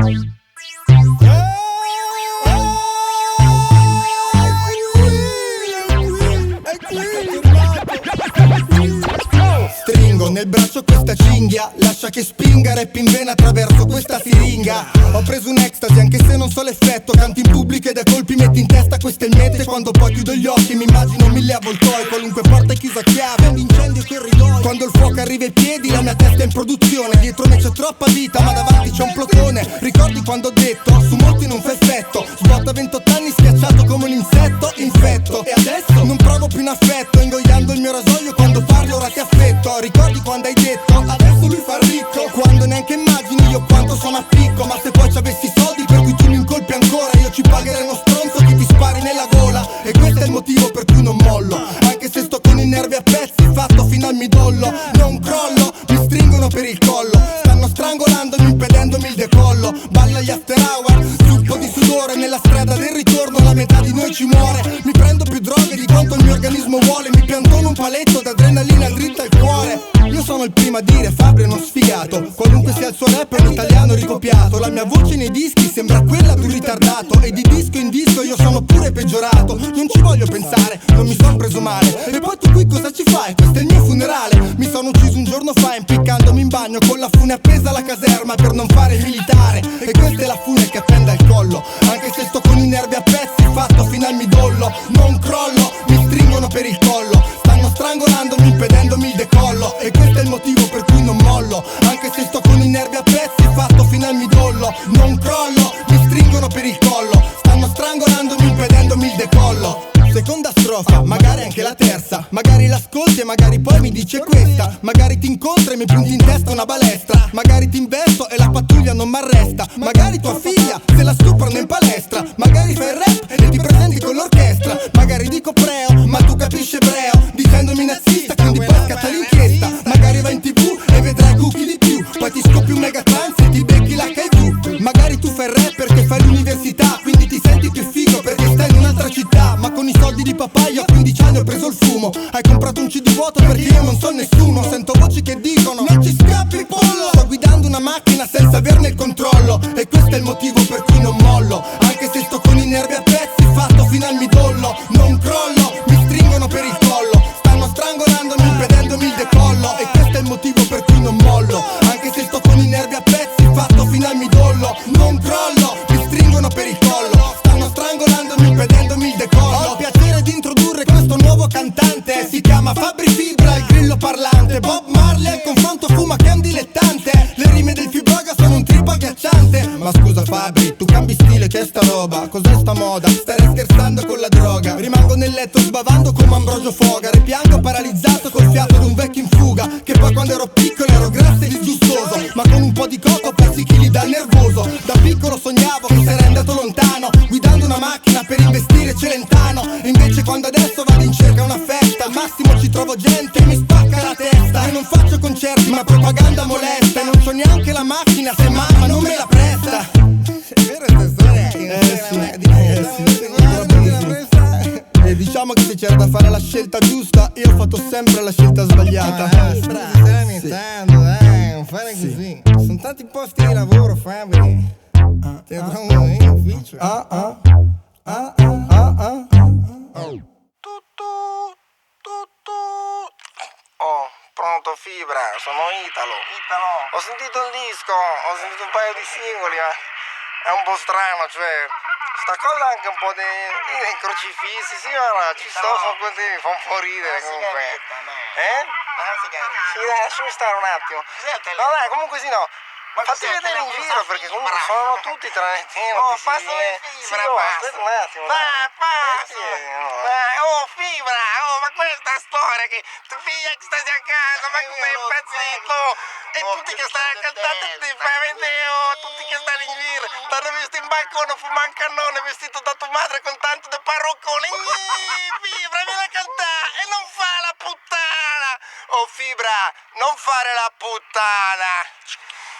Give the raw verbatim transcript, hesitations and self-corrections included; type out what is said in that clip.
Stringo nel braccio questa cinghia, lascia che spinga, rap in vena attraverso questa siringa. Ho preso un ecstasy anche se non so l'effetto, canto in pubblico e da colpi metti in testa queste mete. Quando poi chiudo gli occhi mi immagino mille avvoltoi, qualunque porta è chiusa a chiave, incendio e corridoi. Quando il fuoco arriva ai piedi la mia testa è in produzione, dietro me c'è troppa vita ma davanti c'è un plotone. Ricordi quando ho detto su molti non fa effetto, sbotta ventotto anni schiacciato come un insetto infetto. E adesso non provo più un affetto, ingoiando il mio rasoio quando parlo ora ti affetto. Ricordi quando hai detto adesso lui fa ricco, quando neanche immagini io quanto sono a picco. Ma se poi ci avessi i soldi per cui tu mi incolpi ancora, io ci pagherei uno stronzo che ti spari nella gola. E questo è il motivo per cui non mollo, anche se sto con i nervi a pezzi, fatto fino al midollo. Non crollo, mi stringono per il collo, stanno strangolandomi impedendomi il decollo. Balla gli after hour, zuppo di sudore nella strada del ritorno, la metà di noi ci muore. Mi prendo più droghe di quanto il mio organismo vuole, mi piantono un paletto d'adrenalina dritta al cuore. Io sono il primo a dire Fabri è uno sfigato, qualunque sia il suo rap è un italiano ricopiato. La mia voce nei dischi sembra quella di un ritardato, e di disco in disco io sono pure peggiorato. Non ci voglio pensare, non mi son preso male. E poi tu qui cosa ci fai? Questo è il mio funerale. Mi sono ucciso un giorno fa impiccandomi in bagno con la fune appesa alla caserma per non fare il militare. E questa è la fune che appende al collo, anche se sto con i nervi a pezzi, fatto fino al midollo. Non crollo, mi stringono per il collo, stanno strangolandomi impedendomi il decollo. E questo è il motivo per cui non mollo, anche se sto con i nervi a pezzi, fatto fino al midollo. Non crollo, mi stringono per il collo, stanno strangolandomi impedendomi il decollo. Seconda strofa, magari anche la terza, magari l'ascolti e magari poi mi dice questa. Magari ti incontro e mi punti in testa una balestra, magari ti investo e la pattuglia non m'arresta. Magari tua figlia se la stuprano in palestra, magari fai il rap e ti presenti con l'orchestra. Magari dico preo, ma tu capisci ebreo, dicendomi nazista, quindi poi scatta l'inchiesta. Magari vai in tv e vedrai cookie di più, poi ti scoppi un megatrans e ti becchi l'H I V. Magari tu fai il rap perché fai l'università, quindi ti senti più figo perché stai in un'altra città. Ma con i soldi di papà io a quindici anni ho preso il fumo. Hai comprato un C D vuoto perché io non so nessuno. Sento voci che dicono non ci scappi pollo. Sto guidando una macchina senza averne il controllo, e questo è il motivo per cui non mollo, anche se sto con i nervi a pezzi, fatto fino al midollo. Non crollo, mi stringono per il collo, stanno strangolandomi impedendomi il decollo. E questo è il motivo per cui non mollo, anche se sto con i nervi a pezzi, fatto fino al midollo. Non crollo, mi stringono per il collo, stanno strangolandomi impedendomi il decollo. Ho il piacere di introdurre questo nuovo cantante, si chiama Fabri Fibra, il grillo parlante. Bob Marley al confronto fuma che è un dilettante, le rime del Fibroga sono un trip agghiacciante. Ma scusa Fabri, tu cambi stile, che è sta roba? Cos'è sta moda? Stai scherzando con la droga? Rimango nel letto sbavando come Ambrogio Foga, e piango paralizzato col fiato di un vecchio in fuga, che poi quando ero piccolo ero grasso e disgustoso, ma con un po' di coco ho perso i chili dal nervoso. Da piccolo sognavo che sarei andato lontano, guidando una macchina per investire Celentano. E invece quando adesso vado in cerca una festa, al massimo ci trovo gente che mi spacca la testa. E non faccio concerti ma propaganda molesta, e non c'ho neanche la macchina se mamma non me la presta. È vero questa storia? Eh sì, eh sì. E diciamo che se c'era da fare la scelta giusta, io ho fatto sempre la scelta sbagliata. Ah, stai lamentando, dai, non fare così. Sono tanti posti di lavoro, Fabri. Ah, Ti trovo in ufficio. ah, ah, ah, ah, ah, ah. Oh, pronto Fibra, sono Italo. Italo. Ho sentito il disco, ho sentito un paio di singoli, ma è un po' strano, cioè sta cosa anche un po' dei, dei crocifissi, sì, ma ci sto, sono così, mi fa un po' ridere comunque. Eh? Sì, dai, lasciami stare un attimo. No dai, comunque sì, no. Fatti vedere in giro perché comunque sono tutti tranne te. Oh, passa le fibra, sì, oh, aspetta un attimo. Dai, passa. Dai, oh, fibra, oh, ma questa storia che tua figlia che stai a casa, ma che sei impazzito. E tutti che stanno a cantare ti fai vedere, oh, tutti che stanno in giro. T'hanno visto in balcone, fuma un cannone vestito da tua madre con tanto di parruccone. Fibra, vieni a cantare e non fa la puttana. Oh, Fibra, non fare la puttana.